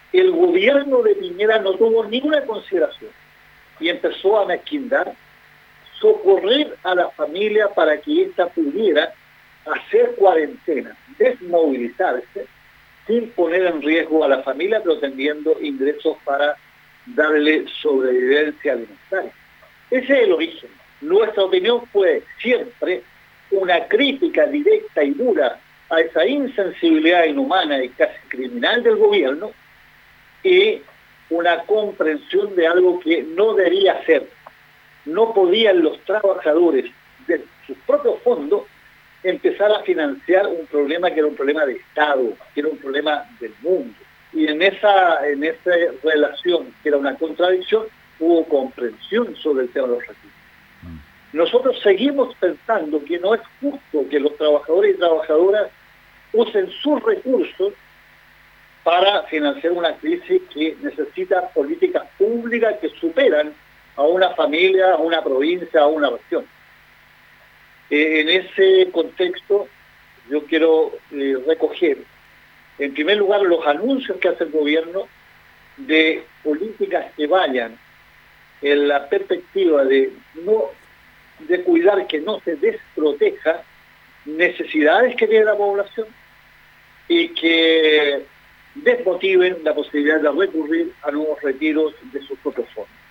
el gobierno de Piñera no tuvo ninguna consideración y empezó a mezquindar, socorrer a la familia para que ésta pudiera hacer cuarentena, desmovilizarse, sin poner en riesgo a la familia, pero teniendo ingresos para darle sobrevivencia alimentaria. Ese es el origen. Nuestra opinión fue siempre una crítica directa y dura a esa insensibilidad inhumana y casi criminal del gobierno y una comprensión de algo que no debía ser. No podían los trabajadores de sus propios fondos empezar a financiar un problema que era un problema de Estado, que era un problema del mundo. Y en esa relación, que era una contradicción, hubo comprensión sobre el tema de los recursos. Nosotros seguimos pensando que no es justo que los trabajadores y trabajadoras usen sus recursos para financiar una crisis que necesita políticas públicas que superan a una familia, a una provincia, a una región. En ese contexto, yo quiero recoger, en primer lugar, los anuncios que hace el gobierno de políticas que vayan en la perspectiva de cuidar que no se desproteja necesidades que tiene la población y que desmotiven la posibilidad de recurrir a nuevos retiros de sus propios fondos.